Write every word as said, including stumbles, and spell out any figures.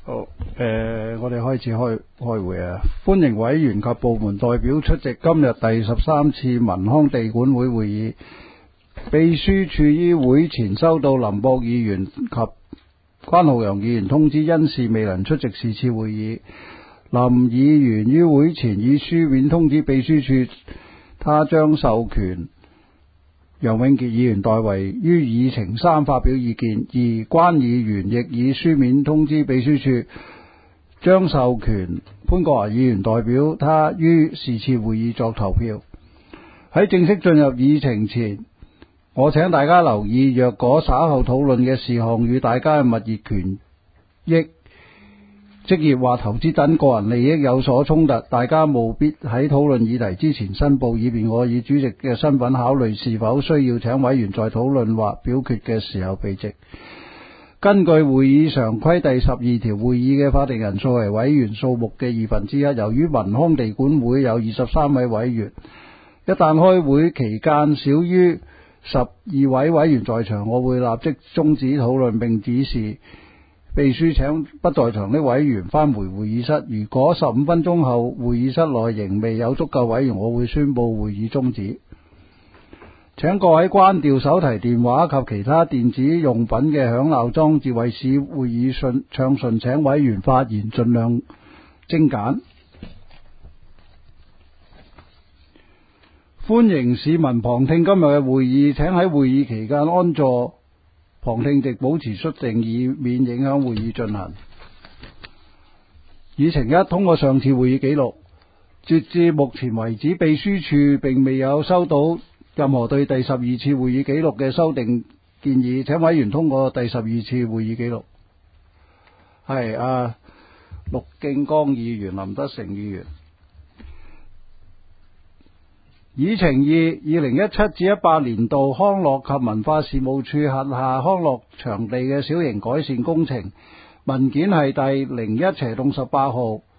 好，誒、呃，我哋開始開開會啊！歡迎委員及部門代表出席今日第十三次文康地管會會議。秘書處於會前收到林博議員及關浩洋議員通知，因事未能出席是次會議。林議員於會前以書面通知秘書處，他將授權楊永杰議員代為於議程三發表意見，而關議員亦以書面通知秘書處，將授權潘國華議員代表他於是次會議作投票。喺正式進入議程前，我請大家留意，若果稍後討論嘅事項與大家嘅物業權益、職業或投資等個人利益有所衝突，大家務必喺討論議題之前申報，以便我以主席嘅身份考慮是否需要請委員在討論或表決嘅時候避席。根據會議常規第十二條，會議嘅法定人數為委員數目嘅二分之一。由於文康地管會有二十三位委員，一旦開會期間少於十二位委員在場，我會立即終止討論，並指示秘書請不在場的委員返回會議室。如果十五分鐘後會議室內仍未有足夠委員，我會宣布會議終止。請各位關掉手提電話及其他電子用品嘅響鬧裝置，為使會議順暢順，請委員發言盡量精簡。歡迎市民旁聽今日嘅會議，請喺會議期間安坐旁聽席，保持肅靜，以免影響會議進行。議程一，通過上次會議記錄。截至目前為止，秘書處並未有收到任何對第十二次會議記錄嘅修訂建議，請委員通過第十二次會議記錄。係啊，陸敬剛議員、林德成議員。議程二，二零一七至一八年度康樂及文化事務處轄下康樂場地嘅小型改善工程文件係第零一斜洞十八號。